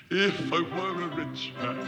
If I were a rich man,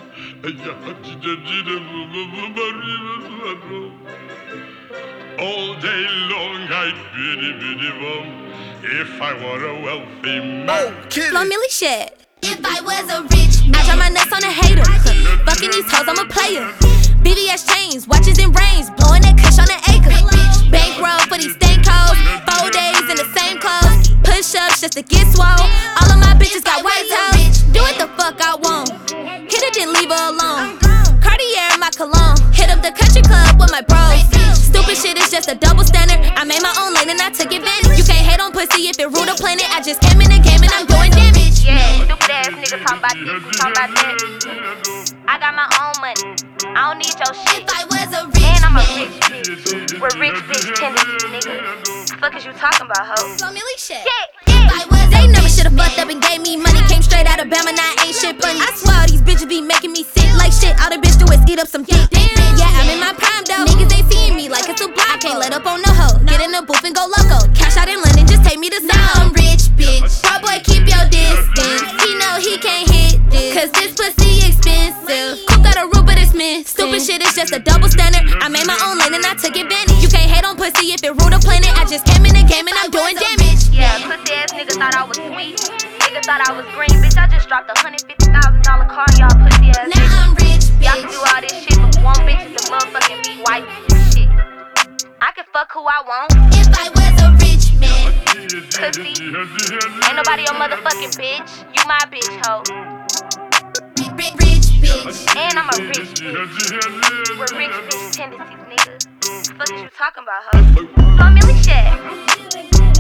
all day long I'd biddy biddy bum. If I were a wealthy man, Flo Milli shit. If I was a rich man, I drop my nuts on a hater. Fucking these hoes, I'm a player. BBS chains, watches and rings, blowing that kush on an acre. Bankroll for these stank hoes, 4 days in the same clothes. Push ups just to get swole. All of my bitches got white toes. Do what the fuck I want. Hit it, then leave her alone. Cartier in my cologne. Hit up the country club with my bros. Stupid shit is just a double standard. I made my own lane and I took advantage. You can't hate on pussy if it rule the planet. I just came in the game and I'm doing damage. Yeah, stupid ass nigga talking about this, talking about that. I got my own money. I don't need your shit. If I was a rich And I'm a man. rich bitch. We're rich bitch tendencies, nigga. Fuck is you talking about, ho? Flo Milli shit. Yeah, They never should've fucked up and gave me money. Came straight out of Bama, now ain't shit funny. I swear all these bitches be making me sick like shit. All the bitch do is eat up some dick. Yeah, I'm in my prime though. Niggas ain't seeing me like it's a block. I can't let up on the hoe. Get in the booth and go loco. Cash out in London, just take me to Soho. Now I'm rich, bitch. Bro, boy, keep your distance. He know he can't hit this, cause this pussy expensive. Cook got a roof, but it's missing. Stupid shit is just a double standard. I made my own lane and I took advantage. You can't hate on pussy if it rule the planet. I just came in the game and I'm doing damage. yeah, pussy ass nigga thought I was sweet. Nigga thought I was green, bitch. I just dropped $150,000 car, y'all pussy ass Now niggas. I'm rich, Y'all can do bitch. all this shit, but one bitch is the motherfucking be white and shit. I can fuck who I want, If I was a rich man. pussy. Ain't nobody your motherfucking bitch. You my bitch, ho. Rich bitch. And I'm a rich bitch. We're rich bitch tendencies, nigga. Fuck is you talking about, ho? Flo Milli shit.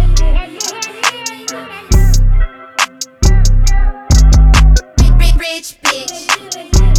Rich bitch.